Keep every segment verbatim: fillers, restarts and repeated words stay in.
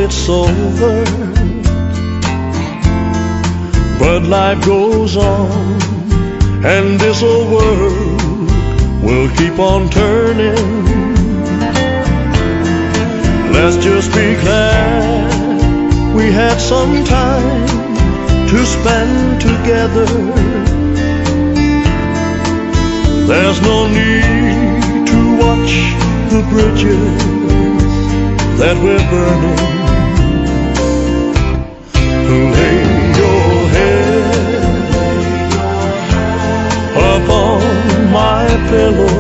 it's over, but life goes on, and this old world will keep on turning. Let's just be glad we had some time to spend together. There's no need to watch the bridges that we're burning. Lay your head upon my pillow.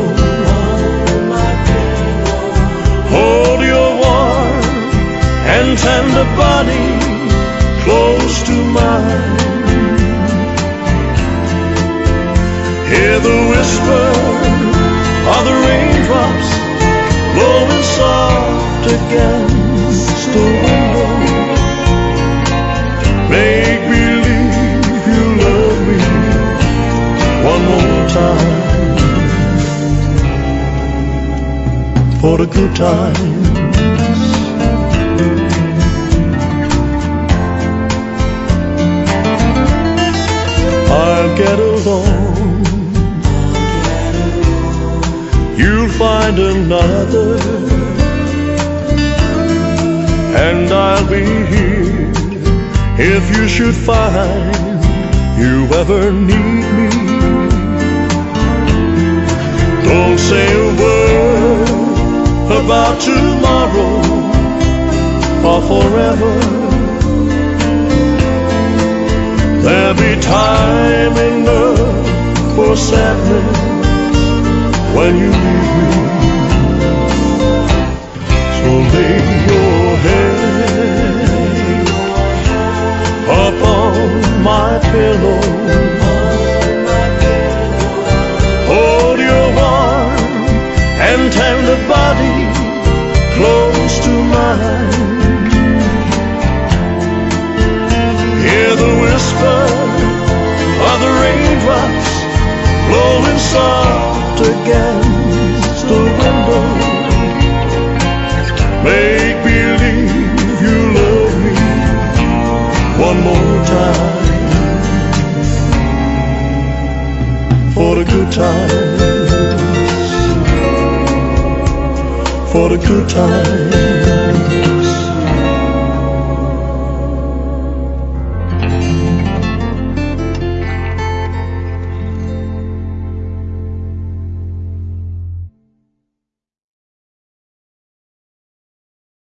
Hold your warm and tender body close to mine. Hear the whisper of the raindrops blowing soft against the window. Make believe you love me one more time for the good times. I'll get along, you'll find another, and I'll be here if you should find you ever need me. Don't say a word about tomorrow or forever. There'll be time enough for sadness when you leave me. So lay your head upon my pillow. Hold your warm and tender body close to mine. Hear the whisper of the raindrops blowing soft against the window. Make believe you love me one more time for the good times, for the good times.